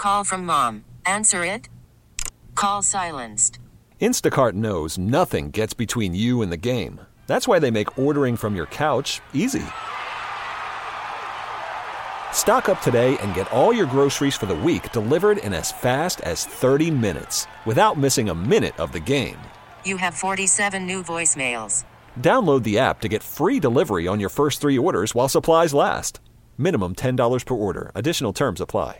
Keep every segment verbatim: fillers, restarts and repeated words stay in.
call from mom. Answer it. Call silenced. Instacart knows nothing gets between you and the game. That's why they make ordering from your couch easy. Stock up today and get all your groceries for the week delivered in as fast as thirty minutes without missing a minute of the game. You have forty-seven new voicemails. Download the app to get free delivery on your first three orders while supplies last. Minimum ten dollars per order. Additional terms apply.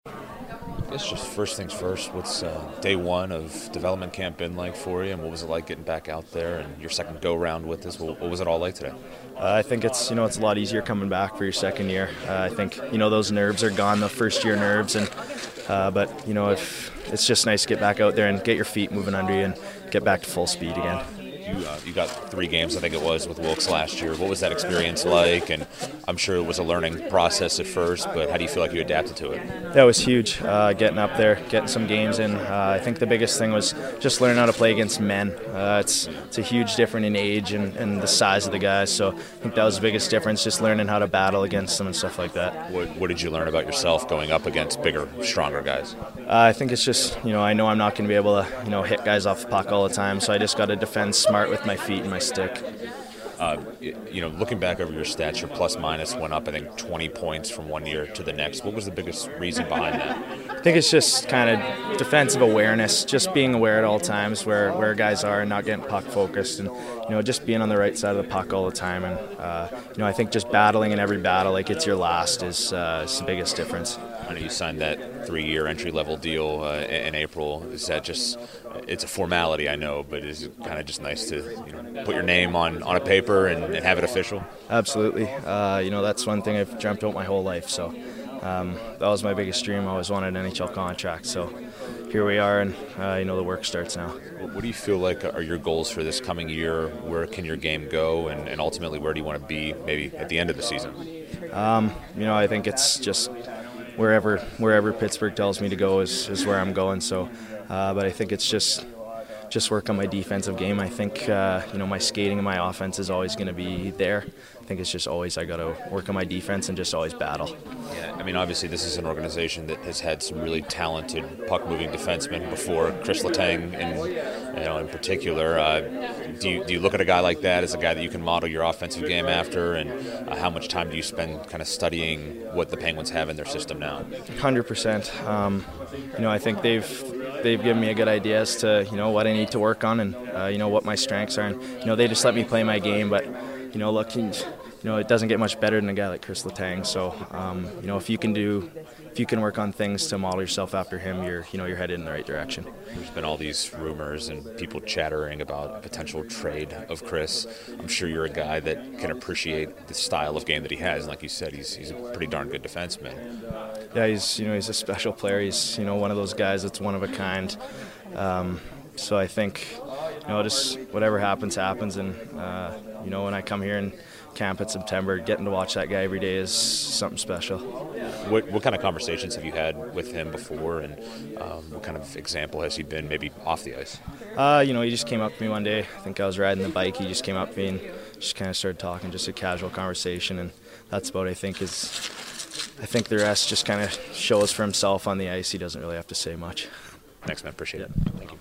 I guess just first things first, what's uh, day one of development camp been like for you, and what was it like getting back out there and your second go-round with this? What, what was it all like today? Uh, I think it's, you know, it's a lot easier coming back for your second year. Uh, I think, you know, those nerves are gone, the first year nerves, and uh, but, you know, if it's just nice to get back out there and get your feet moving under you and get back to full speed again. You, uh, you got three games, I think it was, with Wilkes last year. What was that experience like? And I'm sure it was a learning process at first, but how do you feel like you adapted to it? That was huge, uh, getting up there, getting some games in. Uh, I think the biggest thing was just learning how to play against men. Uh, it's it's a huge difference in age and, and the size of the guys, so I think that was the biggest difference, just learning how to battle against them and stuff like that. What, what did you learn about yourself going up against bigger, stronger guys? Uh, I think it's just, you know, I know I'm not going to be able to, you know, hit guys off the puck all the time, so I just got to defend smart with my feet and my stick. Uh, you know, looking back over your stats, your plus minus went up, I think, twenty points from one year to the next. What was the biggest reason behind that? I think it's just kind of defensive awareness, just being aware at all times where, where guys are and not getting puck focused, and, you know, just being on the right side of the puck all the time. And, uh, you know, I think just battling in every battle like it's your last is, uh, is the biggest difference. I know you signed that three-year entry-level deal uh, in April. Is that just, it's a formality, I know, but is it kind of just nice to, you know, put your name on, on a paper and, and have it official? Absolutely. Uh, you know, that's one thing I've dreamt about my whole life. So um, that was my biggest dream. I always wanted an N H L contract. So here we are, and, uh, you know, the work starts now. What do you feel like are your goals for this coming year? Where can your game go, and, and ultimately where do you want to be maybe at the end of the season? Um, you know, I think it's just wherever wherever Pittsburgh tells me to go is, is where I'm going. So, uh, but I think it's just just work on my defensive game. I think uh, you know, my skating and my offense is always going to be there. I think it's just always I got to work on my defense and just always battle. Yeah, I mean, obviously this is an organization that has had some really talented puck-moving defensemen before. Chris Letang, in you know, in particular. Uh, do you do you look at a guy like that as a guy that you can model your offensive game after? And uh, how much time do you spend kind of studying what the Penguins have in their system now? one hundred percent. Um, you know, I think they've they've given me a good idea as to, you know, what I need to work on and uh, you know, what my strengths are. And you know, they just let me play my game, but you know, look, you know, it doesn't get much better than a guy like Chris Letang. So, um, you know, if you can do, if you can work on things to model yourself after him, you're, you know, you're headed in the right direction. There's been all these rumors and people chattering about a potential trade of Chris. I'm sure you're a guy that can appreciate the style of game that he has. And like you said, he's he's a pretty darn good defenseman. Yeah, he's, you know, he's a special player. He's, you know, one of those guys that's one of a kind. Um, so I think, you know, just whatever happens, happens. And, uh, you know, when I come here and camp in September, getting to watch that guy every day is something special. What what kind of conversations have you had with him before, and um, what kind of example has he been maybe off the ice? Uh, you know, he just came up to me one day. I think I was riding the bike. He just came up to me and just kind of started talking, just a casual conversation, and that's about, I think, is, I think the rest just kind of shows for himself on the ice. He doesn't really have to say much. Thanks, man. Appreciate yeah. it. Thank you.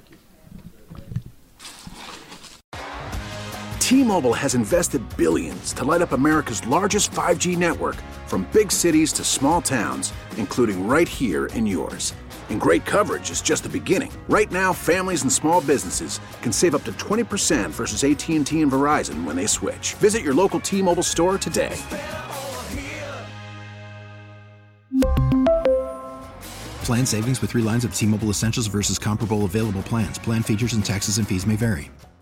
T-Mobile has invested billions to light up America's largest five G network, from big cities to small towns, including right here in yours. And great coverage is just the beginning. Right now, families and small businesses can save up to twenty percent versus A T and T and Verizon when they switch. Visit your local T-Mobile store today. Plan savings with three lines of T-Mobile Essentials versus comparable available plans. Plan features and taxes and fees may vary.